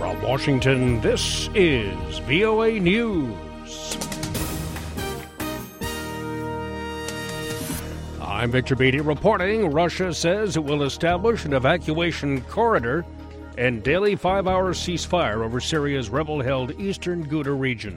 From Washington, this is VOA News. I'm Victor Beatty reporting. Russia says it will establish an evacuation corridor and daily 5-hour ceasefire over Syria's rebel-held eastern Ghouta region.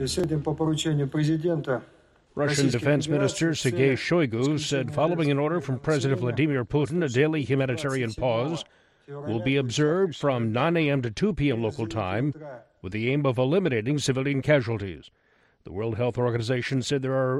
Russian Defense Minister Sergei Shoigu said following an order from President Vladimir Putin, a daily humanitarian pause will be observed from 9 a.m. to 2 p.m. local time with the aim of eliminating civilian casualties. The World Health Organization said there are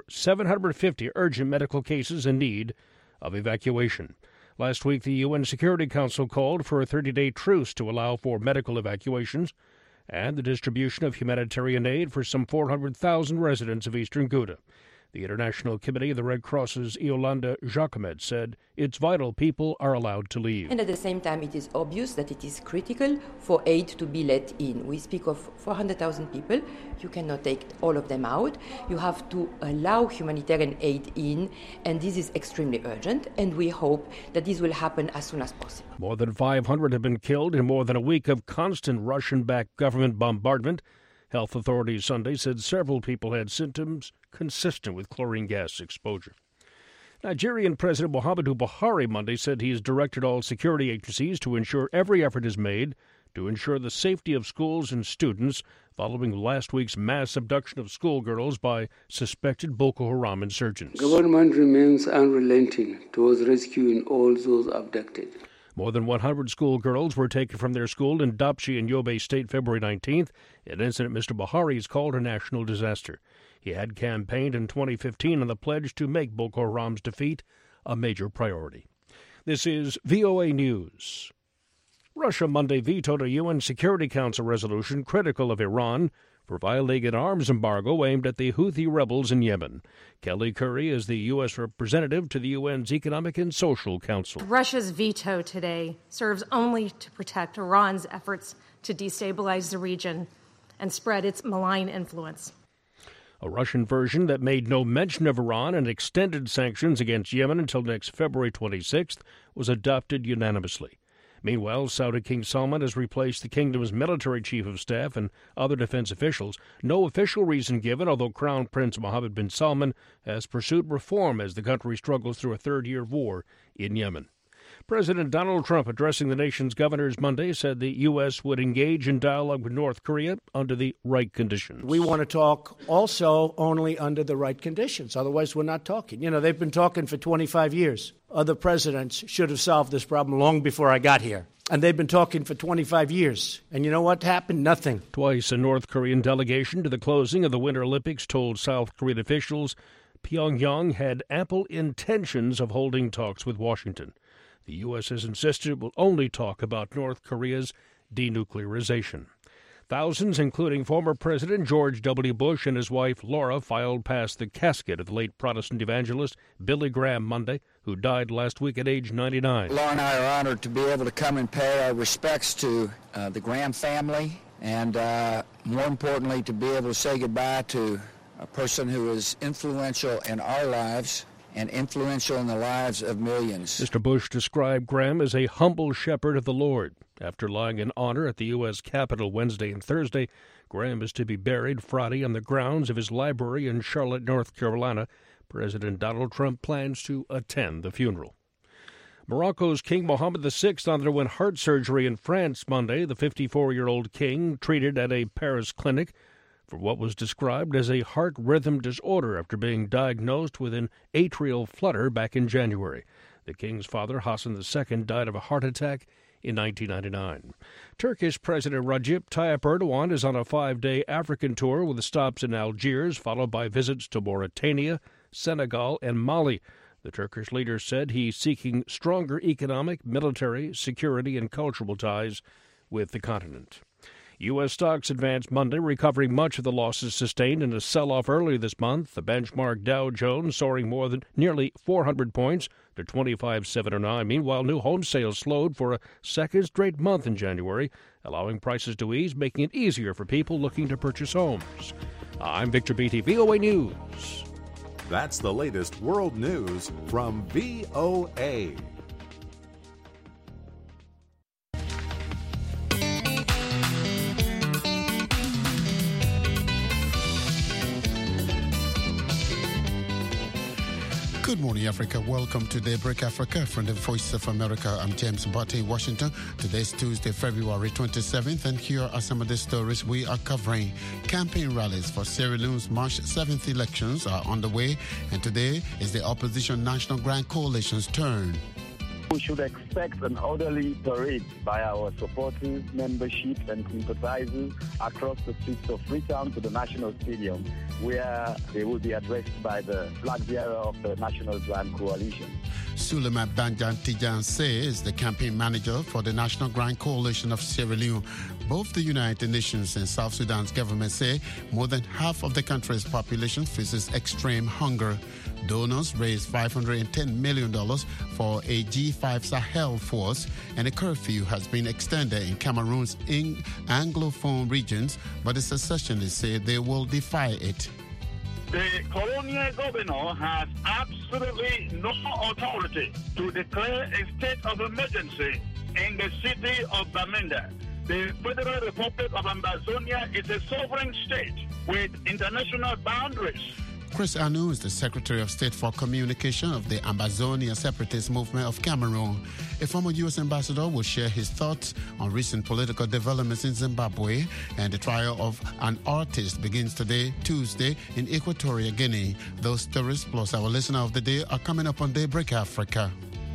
750 urgent medical cases in need of evacuation. Last week, the UN Security Council called for a 30-day truce to allow for medical evacuations and the distribution of humanitarian aid for some 400,000 residents of eastern Ghouta. The International Committee of the Red Cross's Iolanda Jacomet said it's vital people are allowed to leave. And at the same time, it is obvious that it is critical for aid to be let in. We speak of 400,000 people. You cannot take all of them out. You have to allow humanitarian aid in, and this is extremely urgent, and we hope that this will happen as soon as possible. More than 500 have been killed in more than a week of constant Russian-backed government bombardment. Health authorities Sunday said several people had symptoms consistent with chlorine gas exposure. Nigerian President Muhammadu Buhari Monday said he has directed all security agencies to ensure every effort is made to ensure the safety of schools and students following last week's mass abduction of schoolgirls by suspected Boko Haram insurgents. Government remains unrelenting towards rescuing all those abducted. More than 100 schoolgirls were taken from their school in Dapchi in Yobe State February 19th, an incident Mr. Buhari has called a national disaster. He had campaigned in 2015 on the pledge to make Boko Haram's defeat a major priority. This is VOA News. Russia Monday vetoed a UN Security Council resolution critical of Iran for violating an arms embargo aimed at the Houthi rebels in Yemen. Kelly Currie is the U.S. representative to the UN's Economic and Social Council. Russia's veto today serves only to protect Iran's efforts to destabilize the region and spread its malign influence. A Russian version that made no mention of Iran and extended sanctions against Yemen until next February 26th was adopted unanimously. Meanwhile, Saudi King Salman has replaced the kingdom's military chief of staff and other defense officials. No official reason given, although Crown Prince Mohammed bin Salman has pursued reform as the country struggles through a third year of war in Yemen. President Donald Trump, addressing the nation's governors Monday, said the U.S. would engage in dialogue with North Korea under the right conditions. We want to talk also only under the right conditions. Otherwise, we're not talking. You know, they've been talking for 25 years. Other presidents should have solved this problem long before I got here. And they've been talking for 25 years. And you know what happened? Nothing. Twice a North Korean delegation to the closing of the Winter Olympics told South Korean officials Pyongyang had ample intentions of holding talks with Washington. The U.S. has insisted it will only talk about North Korea's denuclearization. Thousands, including former President George W. Bush and his wife Laura, filed past the casket of the late Protestant evangelist Billy Graham Monday, who died last week at age 99. Laura and I are honored to be able to come and pay our respects to the Graham family, and more importantly, to be able to say goodbye to a person who is influential in our lives and influential in the lives of millions. Mr. Bush described Graham as a humble shepherd of the Lord. After lying in honor at the U.S. Capitol Wednesday and Thursday, Graham is to be buried Friday on the grounds of his library in Charlotte, North Carolina. President Donald Trump plans to attend the funeral. Morocco's King Mohammed VI underwent heart surgery in France Monday. The 54-year-old king treated at a Paris clinic for what was described as a heart rhythm disorder after being diagnosed with an atrial flutter back in January. The king's father, Hassan II, died of a heart attack in 1999. Turkish President Recep Tayyip Erdogan is on a 5-day African tour with stops in Algiers, followed by visits to Mauritania, Senegal, and Mali. The Turkish leader said he's seeking stronger economic, military, security, and cultural ties with the continent. U.S. stocks advanced Monday, recovering much of the losses sustained in a sell-off earlier this month. The benchmark Dow Jones soaring nearly 400 points to 25,709. Meanwhile, new home sales slowed for a second straight month in January, allowing prices to ease, making it easier for people looking to purchase homes. I'm Victor Beatty, VOA News. That's the latest world news from VOA. Good morning, Africa. Welcome to Daybreak Africa from the Voice of America. I'm James Botte in Washington. Today's Tuesday, February 27th, and here are some of the stories we are covering. Campaign rallies for Sierra Leone's March 7th elections are underway, and today is the opposition National Grand Coalition's turn. We should expect an orderly parade by our supporters, membership, and sympathizers across the streets of Freetown to the National Stadium, where they will be addressed by the flag bearer of the National Grand Coalition. Suleiman Banja Tijanse is the campaign manager for the National Grand Coalition of Sierra Leone. Both the United Nations and South Sudan's government say more than half of the country's population faces extreme hunger. Donors raised $510 million for a G5 Sahel force, and a curfew has been extended in Cameroon's Anglophone regions, but the secessionists say they will defy it. The colonial governor has absolutely no authority to declare a state of emergency in the city of Bamenda. The Federal Republic of Ambazonia is a sovereign state with international boundaries. Chris Anu is the Secretary of State for Communication of the Ambazonia Separatist Movement of Cameroon. A former U.S. ambassador will share his thoughts on recent political developments in Zimbabwe, and the trial of an artist begins today, Tuesday, in Equatorial Guinea. Those stories plus our listener of the day are coming up on Daybreak Africa.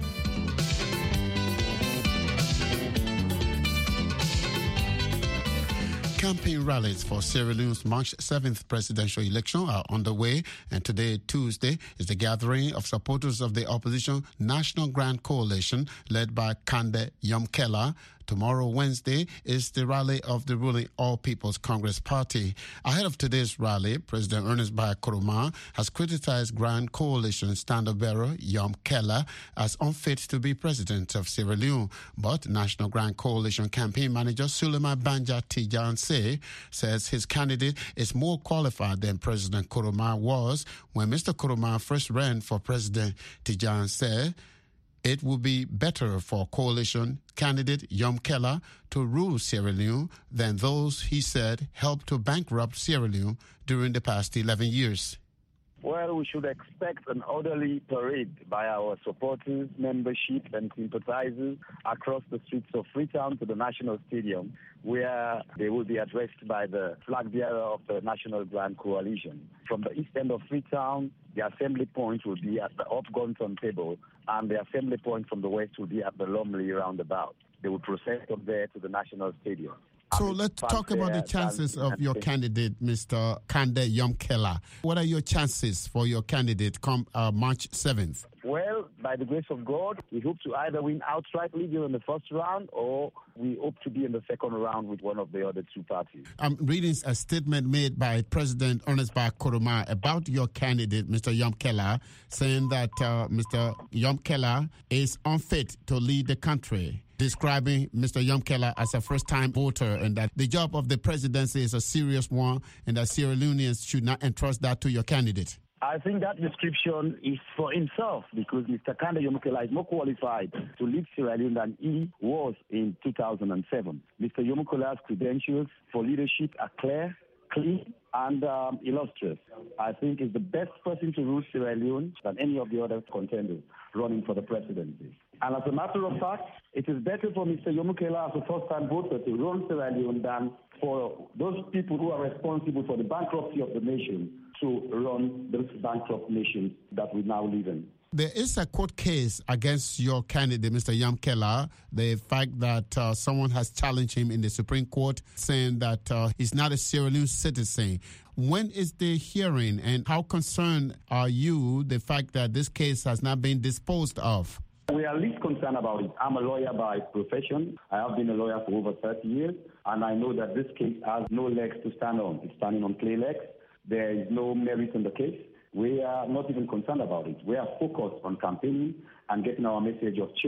Campaign rallies for Sierra Leone's March 7th presidential election are underway, and today, Tuesday, is the gathering of supporters of the opposition National Grand Coalition led by Kande Yomkela. Tomorrow, Wednesday, is the rally of the ruling All People's Congress Party. Ahead of today's rally, President Ernest Bai Koroma has criticized Grand Coalition standard-bearer Yomkela as unfit to be president of Sierra Leone. But National Grand Coalition campaign manager Suleiman Banja Tijanse says his candidate is more qualified than President Koroma was when Mr. Koroma first ran for president. Tijanse it would be better for coalition candidate Yomkela to rule Sierra Leone than those, he said, helped to bankrupt Sierra Leone during the past 11 years. Well, we should expect an orderly parade by our supporters, membership, and sympathizers across the streets of Freetown to the National Stadium, where they will be addressed by the flag bearer of the National Grand Coalition. From the east end of Freetown, the assembly point will be at the Upgonton table, and the assembly point from the west will be at the Lumley roundabout. They will process from there to the National Stadium. So let's talk about the chances of your candidate, Mr. Kande Yomkela. What are your chances for your candidate come March 7th? Well, by the grace of God, we hope to either win outrightly during the first round, or we hope to be in the second round with one of the other two parties. I'm reading a statement made by President Ernest Bai Koroma about your candidate, Mr. Yomkela, saying that Mr. Yomkela is unfit to lead the country, describing Mr. Yomkela as a first-time voter, and that the job of the presidency is a serious one, and that Sierra Leoneans should not entrust that to your candidate. I think that description is for himself, because Mr. Kande Yomkela is more qualified to lead Sierra Leone than he was in 2007. Mr. Yomkela's credentials for leadership are clear, clean, and illustrious. I think he's the best person to rule Sierra Leone than any of the other contenders running for the presidency. And as a matter of fact, it is better for Mr. Yomkela as a first-time voter to run Sierra Leone than for those people who are responsible for the bankruptcy of the nation to run this bankrupt nation that we now live in. There is a court case against your candidate, Mr. Yomkela, the fact that someone has challenged him in the Supreme Court, saying that he's not a Sierra Leone citizen. When is the hearing, and how concerned are you the fact that this case has not been disposed of? We are least concerned about it. I'm a lawyer by profession. I have been a lawyer for over 30 years, and I know that this case has no legs to stand on. It's standing on clay legs. There is no merit in the case. We are not even concerned about it. We are focused on campaigning and getting our message of change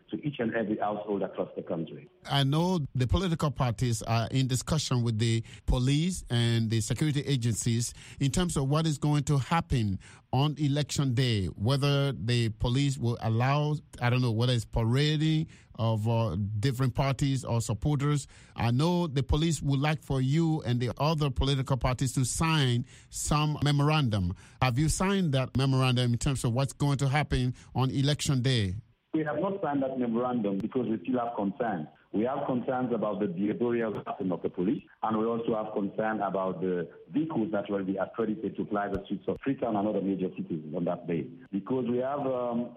to each and every household across the country. I know the political parties are in discussion with the police and the security agencies in terms of what is going to happen on election day, whether the police will allow, I don't know, whether it's parading of different parties or supporters. I know the police would like for you and the other political parties to sign some memorandum. Have you signed that memorandum in terms of what's going to happen on election day? We have not signed that memorandum because we still have concerns. We have concerns about the behavioral pattern of the police, and we also have concern about the vehicles that will be accredited to fly the streets of Freetown and other major cities on that day. Because we have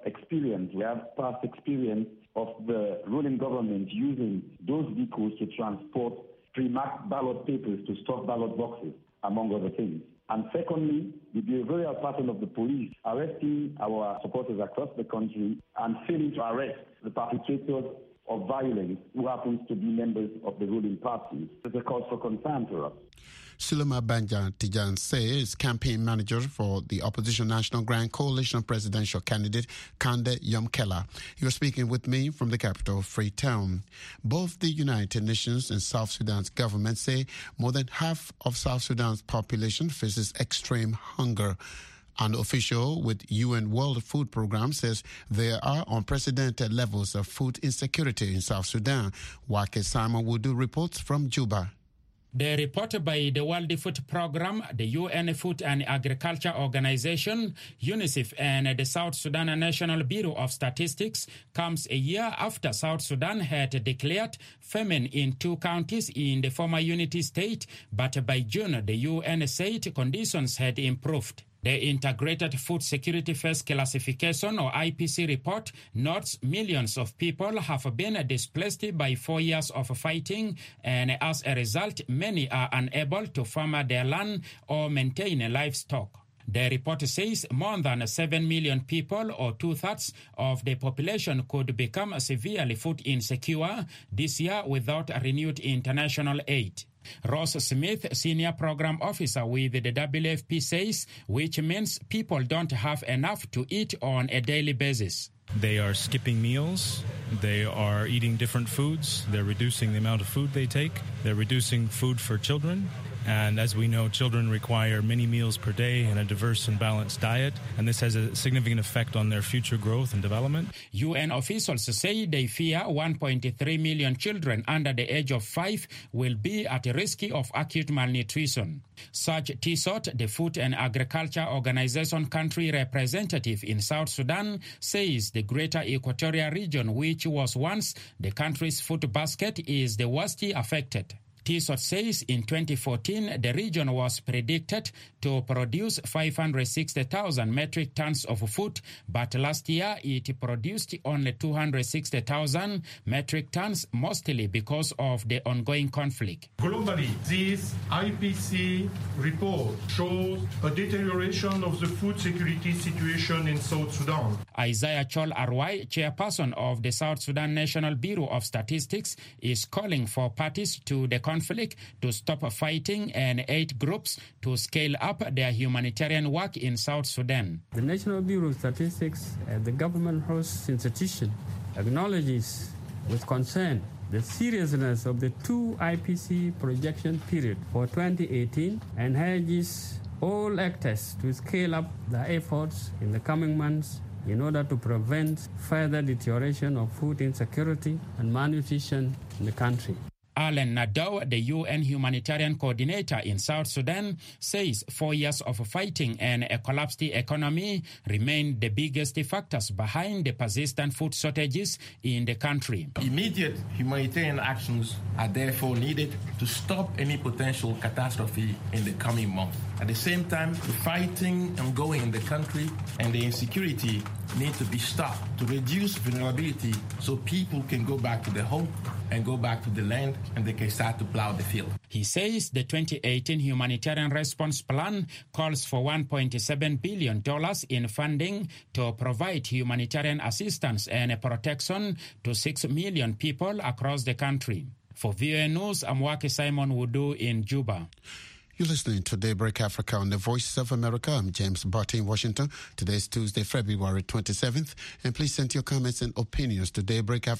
past experience of the ruling government using those vehicles to transport pre-marked ballot papers to stuff ballot boxes, among other things. And secondly, the behavioral pattern of the police arresting our supporters across the country and failing to arrest the perpetrators of violence who happens to be members of the ruling party. It's a cause for concern for us. Sulema Banja Tijan is campaign manager for the opposition National Grand Coalition presidential candidate Kande Yomkela. He was speaking with me from the capital, Freetown. Both the United Nations and South Sudan's government say more than half of South Sudan's population faces extreme hunger. An official with UN World Food Programme says there are unprecedented levels of food insecurity in South Sudan. Wake Simon Wudu reports from Juba. The report by the World Food Programme, the UN Food and Agriculture Organization, UNICEF, and the South Sudan National Bureau of Statistics comes a year after South Sudan had declared famine in 2 counties in the former Unity State, but by June the UN said conditions had improved. The Integrated Food Security Phase Classification, or IPC report, notes millions of people have been displaced by 4 years of fighting, and as a result, many are unable to farm their land or maintain livestock. The report says more than 7 million people, or 2/3 of the population, could become severely food insecure this year without renewed international aid. Ross Smith, Senior Program Officer with the WFP, says, which means people don't have enough to eat on a daily basis. They are skipping meals. They are eating different foods. They're reducing the amount of food they take. They're reducing food for children. And as we know, children require many meals per day and a diverse and balanced diet. And this has a significant effect on their future growth and development. UN officials say they fear 1.3 million children under the age of 5 will be at risk of acute malnutrition. Such TSOT, the Food and Agriculture Organization country representative in South Sudan, says the greater Equatorial region, which was once the country's food basket, is the worst affected. TSOT says in 2014, the region was predicted to produce 560,000 metric tons of food, but last year it produced only 260,000 metric tons, mostly because of the ongoing conflict. Globally, this IPC report shows a deterioration of the food security situation in South Sudan. Isaiah Chol Arwai, chairperson of the South Sudan National Bureau of Statistics, is calling for parties to the conflict to stop fighting and aid groups to scale up their humanitarian work in South Sudan. The National Bureau of Statistics, the government host institution, acknowledges with concern the seriousness of the 2 IPC projection period for 2018 and urges all actors to scale up their efforts in the coming months in order to prevent further deterioration of food insecurity and malnutrition in the country. Alan Nadeau, the UN humanitarian coordinator in South Sudan, says 4 years of fighting and a collapsed economy remain the biggest factors behind the persistent food shortages in the country. Immediate humanitarian actions are therefore needed to stop any potential catastrophe in the coming months. At the same time, the fighting ongoing in the country and the insecurity need to be stopped to reduce vulnerability so people can go back to their home and go back to the land and they can start to plow the field. He says the 2018 humanitarian response plan calls for $1.7 billion in funding to provide humanitarian assistance and protection to 6 million people across the country. For VOA News, I'm Wake Simon Wudu in Juba. You're listening to Daybreak Africa on the Voice of America. I'm James Barty in Washington. Today is Tuesday, February 27th. And please send your comments and opinions to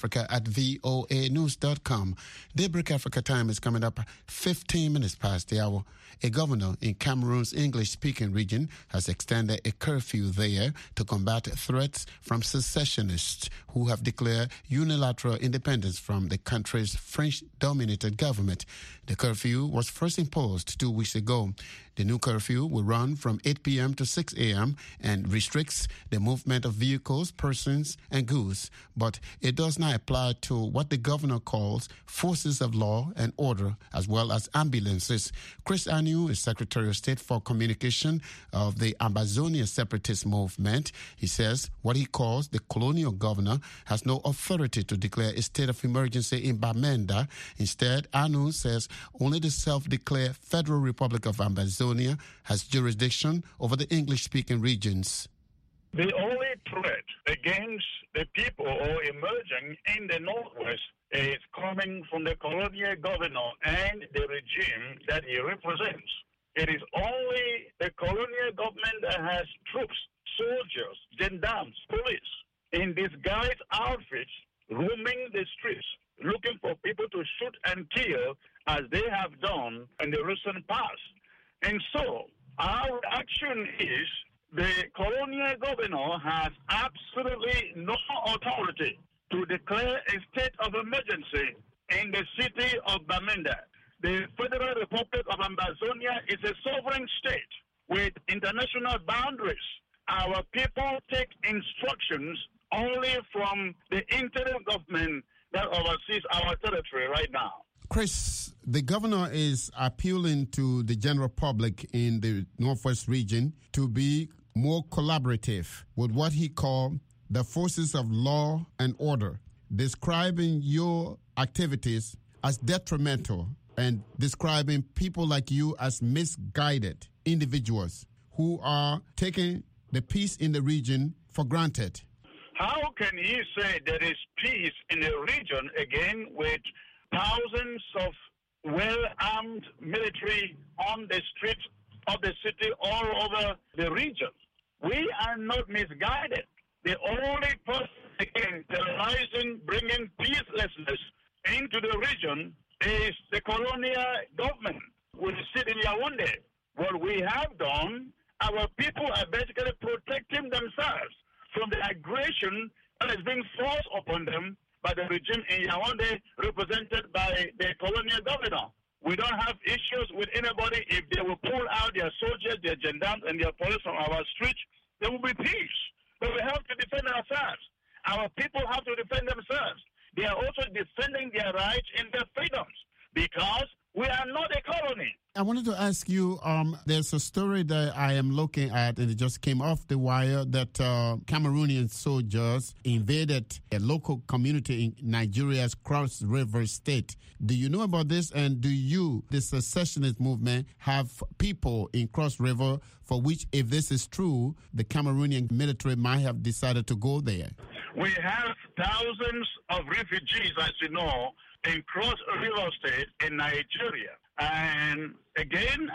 daybreakafrica@voanews.com. Daybreak Africa time is coming up 15 minutes past the hour. A governor in Cameroon's English-speaking region has extended a curfew there to combat threats from secessionists who have declared unilateral independence from the country's French-dominated government. The curfew was first imposed 2 weeks ago. The new curfew will run from 8 p.m. to 6 a.m. and restricts the movement of vehicles, persons, and goods, but it does not apply to what the governor calls forces of law and order, as well as ambulances. Chris Anu is Secretary of State for Communication of the Ambazonia separatist movement. He says what he calls the colonial governor has no authority to declare a state of emergency in Bamenda. Instead, Anu says only the self-declared Federal Republic of Ambazonia has jurisdiction over the English-speaking regions. The only threat against the people or emerging in the Northwest is coming from the colonial governor and the regime that he represents. It is only the colonial government that has troops, soldiers, gendarmes, police in disguised outfits roaming the streets, looking for people to shoot and kill as they have done in the recent past. And so our action is the colonial governor has absolutely no authority to declare a state of emergency in the city of Bamenda. The Federal Republic of Ambazonia is a sovereign state with international boundaries. Our people take instructions only from the interim government that oversees our territory right now. Chris, the governor is appealing to the general public in the Northwest region to be more collaborative with what he called the forces of law and order, describing your activities as detrimental and describing people like you as misguided individuals who are taking the peace in the region for granted. How can he say there is peace in the region again with thousands of well-armed military on the streets of the city all over the region? We are not misguided. The only person again terrorizing, bringing peacelessness into the region is the colonial government with the city in Yaoundé. What we have done, our people are basically protecting themselves from the aggression that is being forced upon them by the regime in Yaoundé, represented by the colonial governor. We don't have issues with anybody. If they will pull out their soldiers, their gendarmes, and their police from our streets, there will be peace. But we have to defend ourselves. Our people have to defend themselves. They are also defending their rights and their freedoms because we are not a colony. I wanted to ask you, there's a story that I am looking at, and it just came off the wire, that Cameroonian soldiers invaded a local community in Nigeria's Cross River State. Do you know about this? And do you, the secessionist movement, have people in Cross River for which, if this is true, the Cameroonian military might have decided to go there? We have thousands of refugees, as you know, in Cross River State in Nigeria. And again,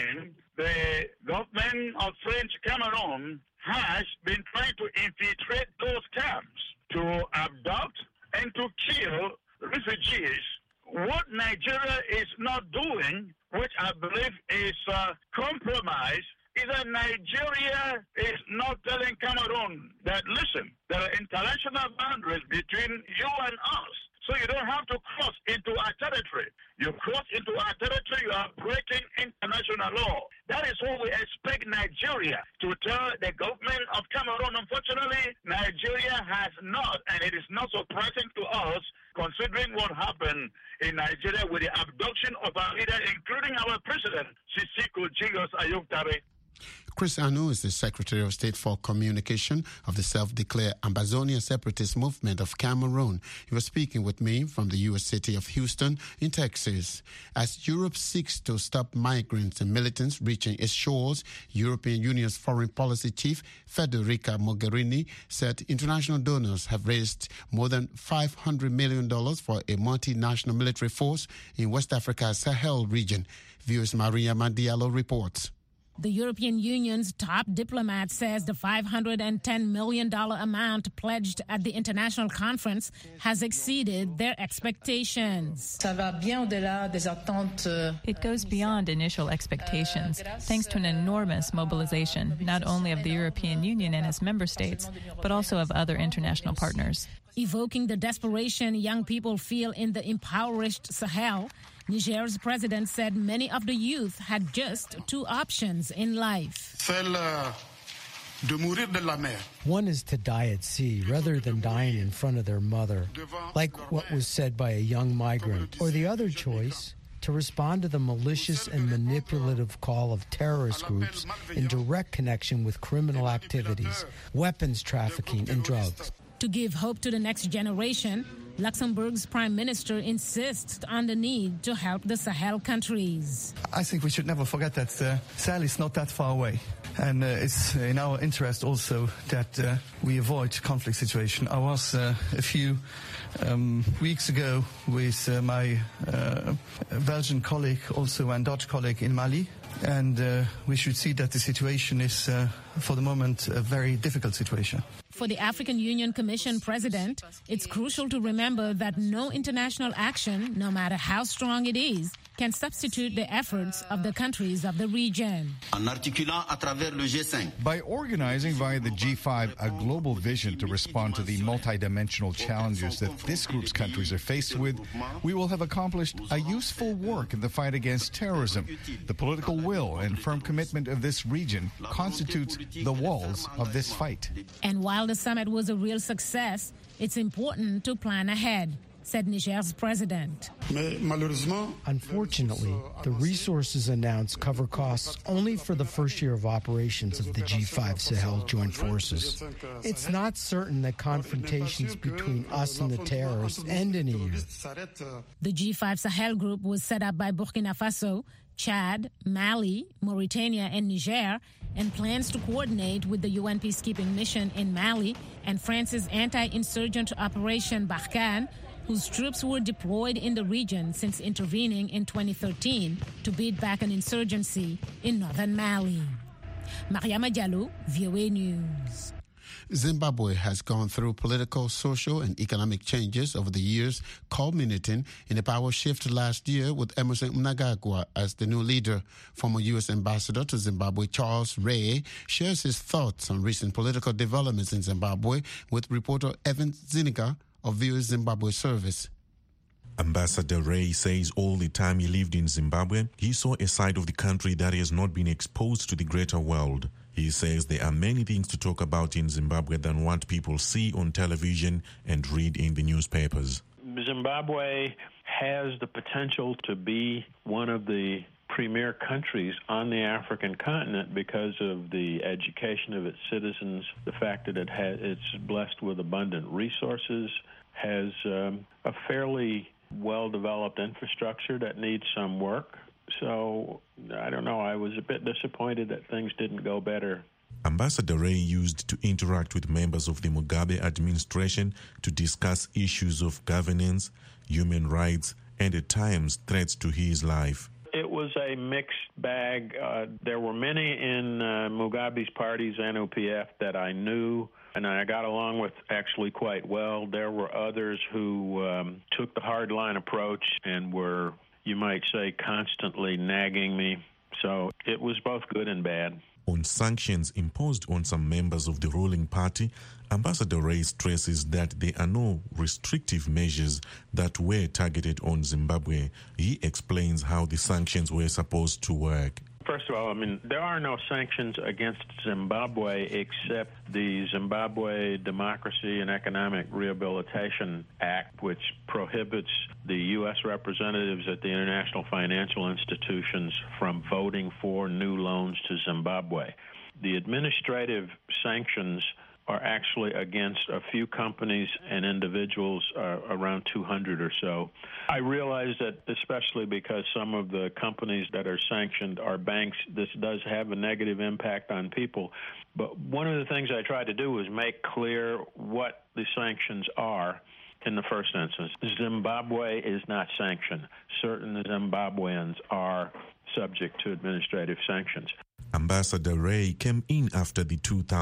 the government of French Cameroon has been trying to infiltrate those camps to abduct and to kill refugees. What Nigeria is not doing, which I believe is compromise, is that Nigeria is not telling Cameroon that, listen, there are international boundaries between you and us. So you don't have to cross into our territory. You cross into our territory, you are breaking international law. That is what we expect Nigeria to tell the government of Cameroon. Unfortunately, Nigeria has not, and it is not surprising to us, considering what happened in Nigeria with the abduction of our leader, including our president, Sisiko Julius Ayuk Tare. Chris Anu is the Secretary of State for Communication of the self-declared Ambazonia Separatist Movement of Cameroon. He was speaking with me from the U.S. city of Houston in Texas. As Europe seeks to stop migrants and militants reaching its shores, European Union's foreign policy chief Federica Mogherini said international donors have raised more than $500 million for a multinational military force in West Africa's Sahel region. Viewers Maria Madiallo reports. The European Union's top diplomat says the $510 million amount pledged at the international conference has exceeded their expectations. It goes beyond initial expectations, thanks to an enormous mobilization, not only of the European Union and its member states, but also of other international partners. Evoking the desperation young people feel in the impoverished Sahel, Niger's president said many of the youth had just two options in life. One is to die at sea rather than dying in front of their mother, like what was said by a young migrant. Or the other choice, to respond to the malicious and manipulative call of terrorist groups in direct connection with criminal activities, weapons trafficking, and drugs. To give hope to the next generation, Luxembourg's prime minister insists on the need to help the Sahel countries. I think we should never forget that Sahel is not that far away. And it's in our interest also that we avoid conflict situation. I was a few weeks ago with my Belgian colleague also and Dutch colleague in Mali. And we should see that the situation is, for the moment, a very difficult situation. For the African Union Commission president, it's crucial to remember that no international action, no matter how strong it is, can substitute the efforts of the countries of the region. By organizing via the G5 a global vision to respond to the multidimensional challenges that this group's countries are faced with, we will have accomplished a useful work in the fight against terrorism. The political will and firm commitment of this region constitutes the walls of this fight. And while the summit was a real success, it's important to plan ahead, said Niger's president. Unfortunately, the resources announced cover costs only for the first year of operations of the G5 Sahel Joint Forces. It's not certain that confrontations between us and the terrorists end in a year. The G5 Sahel group was set up by Burkina Faso, Chad, Mali, Mauritania, and Niger, and plans to coordinate with the UN peacekeeping mission in Mali and France's anti-insurgent Operation Barkhane, whose troops were deployed in the region since intervening in 2013 to beat back an insurgency in northern Mali. Mariama Diallo, VOA News. Zimbabwe has gone through political, social, and economic changes over the years, culminating in a power shift last year with Emmerson Mnangagwa as the new leader. Former U.S. Ambassador to Zimbabwe Charles Ray shares his thoughts on recent political developments in Zimbabwe with reporter Evan Ziniga of VOA Zimbabwe Service. Ambassador Ray says all the time he lived in Zimbabwe, he saw a side of the country that has not been exposed to the greater world. He says there are many things to talk about in Zimbabwe than what people see on television and read in the newspapers. Zimbabwe has the potential to be one of the premier countries on the African continent because of the education of its citizens, the fact that it's blessed with abundant resources, has a fairly well-developed infrastructure that needs some work. So, I don't know, I was a bit disappointed that things didn't go better. Ambassador Ray used to interact with members of the Mugabe administration to discuss issues of governance, human rights, and at times threats to his life. It was a mixed bag. There were many in Mugabe's party, ZANU-PF, that I knew and I got along with actually quite well. There were others who took the hardline approach and were, you might say, constantly nagging me. So it was both good and bad. On sanctions imposed on some members of the ruling party, Ambassador Ray stresses that there are no restrictive measures that were targeted on Zimbabwe. He explains how the sanctions were supposed to work. First of all, I mean, there are no sanctions against Zimbabwe except the Zimbabwe Democracy and Economic Rehabilitation Act, which prohibits the U.S. representatives at the international financial institutions from voting for new loans to Zimbabwe. The administrative sanctions are actually against a few companies and individuals, around 200 or so. I realize that especially because some of the companies that are sanctioned are banks, this does have a negative impact on people. But one of the things I tried to do was make clear what the sanctions are. In the first instance, Zimbabwe is not sanctioned. Certain Zimbabweans are subject to administrative sanctions. Ambassador Ray came in after the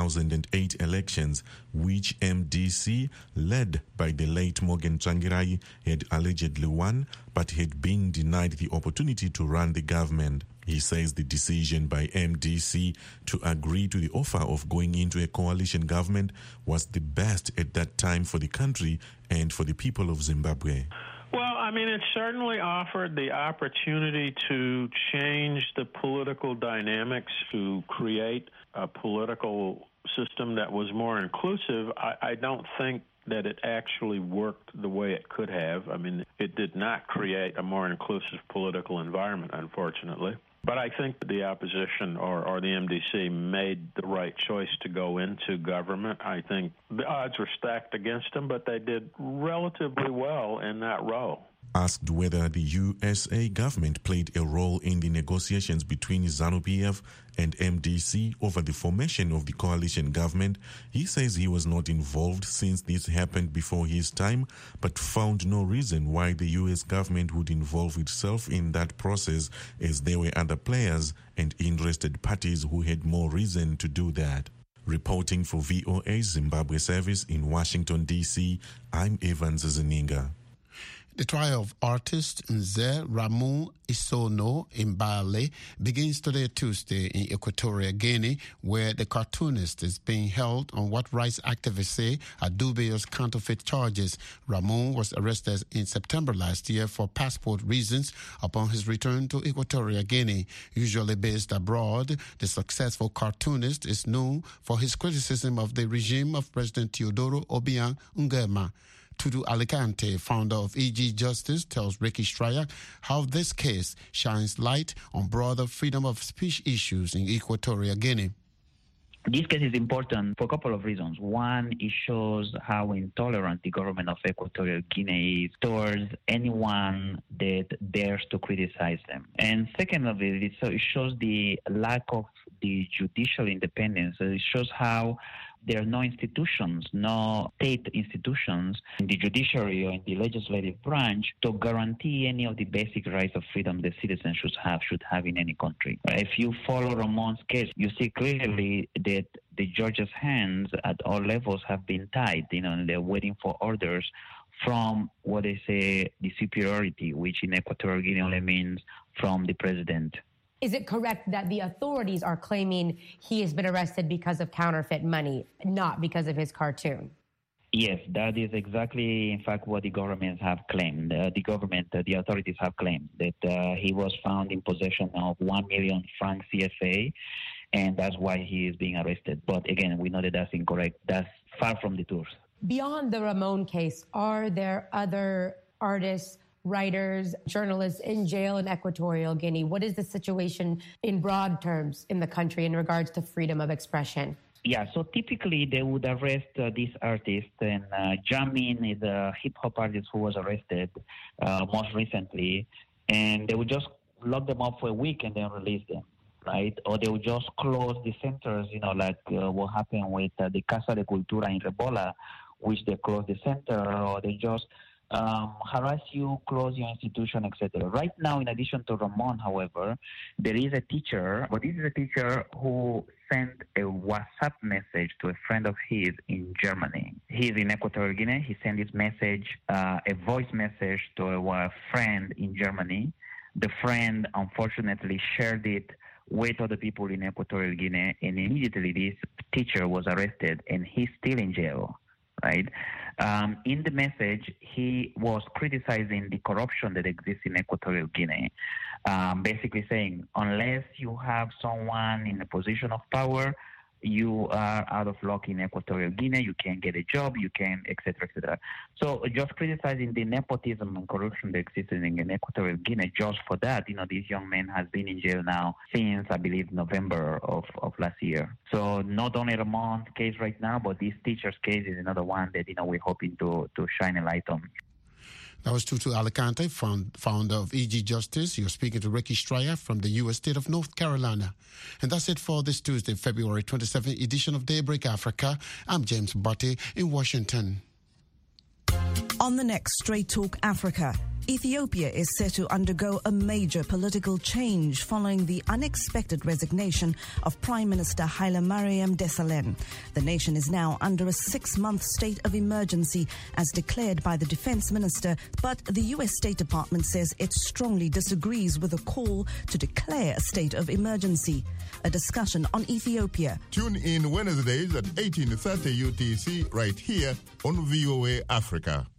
2008 elections, which MDC, led by the late Morgan Tsvangirai, had allegedly won, but had been denied the opportunity to run the government. He says the decision by MDC to agree to the offer of going into a coalition government was the best at that time for the country and for the people of Zimbabwe. Well, I mean, it certainly offered the opportunity to change the political dynamics, to create a political system that was more inclusive. I don't think that it actually worked the way it could have. I mean, it did not create a more inclusive political environment, unfortunately. But I think the opposition or the MDC made the right choice to go into government. I think the odds were stacked against them, but they did relatively well in that role. Asked whether the USA government played a role in the negotiations between ZANU-PF and MDC over the formation of the coalition government, he says he was not involved since this happened before his time, but found no reason why the US government would involve itself in that process, as there were other players and interested parties who had more reason to do that. Reporting for VOA Zimbabwe Service in Washington, D.C., I'm Evans Zeninga. The trial of artist Nze Ramon Isono Mbale begins today, Tuesday, in Equatorial Guinea, where the cartoonist is being held on what rights activists say are dubious counterfeit charges. Ramon was arrested in September last year for passport reasons upon his return to Equatorial Guinea. Usually based abroad, the successful cartoonist is known for his criticism of the regime of President Teodoro Obiang Nguema. Tutu Alicante, founder of EG Justice, tells Ricky Stryak how this case shines light on broader freedom of speech issues in Equatorial Guinea. This case is important for a couple of reasons. One, it shows how intolerant the government of Equatorial Guinea is towards anyone that dares to criticize them. And second of it shows the lack of the judicial independence. It shows how there are no institutions, no state institutions in the judiciary or in the legislative branch to guarantee any of the basic rights of freedom that citizens should have in any country. If you follow Ramon's case, you see clearly that the judge's hands at all levels have been tied, and they're waiting for orders from what they say the superiority, which in Equatorial Guinea only means from the president. Is it correct that the authorities are claiming he has been arrested because of counterfeit money, not because of his cartoon? Yes, that is exactly, in fact, what the governments have claimed. The authorities have claimed that he was found in possession of 1 million franc CFA, and that's why he is being arrested. But again, we know that that's incorrect. That's far from the truth. Beyond the Ramon case, are there other artists, writers, journalists in jail in Equatorial Guinea? What is the situation in broad terms in the country in regards to freedom of expression? Yeah, so typically they would arrest this artist, and Jamin is a hip-hop artist who was arrested most recently, and they would just lock them up for a week and then release them, right? Or they would just close the centers, like what happened with the Casa de Cultura in Rebola, which they closed the center, or they just harass you, close your institution, etc. Right now, in addition to Ramon, however, there is a teacher, but this is a teacher who sent a WhatsApp message to a friend of his in Germany. He's in Equatorial Guinea. He sent this message, a voice message to a friend in Germany. The friend, unfortunately, shared it with other people in Equatorial Guinea, and immediately this teacher was arrested, and he's still in jail, right? In the message, he was criticizing the corruption that exists in Equatorial Guinea, basically saying, unless you have someone in a position of power, you are out of luck in Equatorial Guinea, you can't get a job, you can't, etc., etc. So just criticizing the nepotism and corruption that exists in Equatorial Guinea, just for that, this young man has been in jail now since, I believe, November of last year. So not only Ramon's case right now, but this teacher's case is another one that, we're hoping to shine a light on. That was Tutu Alicante, founder of EG Justice. You're speaking to Ricky Stryer from the U.S. state of North Carolina. And that's it for this Tuesday, February 27th edition of Daybreak Africa. I'm James Butte in Washington. On the next Straight Talk Africa, Ethiopia is set to undergo a major political change following the unexpected resignation of Prime Minister Hailemariam Desalegn. The nation is now under a 6-month state of emergency as declared by the defense minister, but the U.S. State Department says it strongly disagrees with a call to declare a state of emergency. A discussion on Ethiopia. Tune in Wednesdays at 18:30 UTC right here on VOA Africa.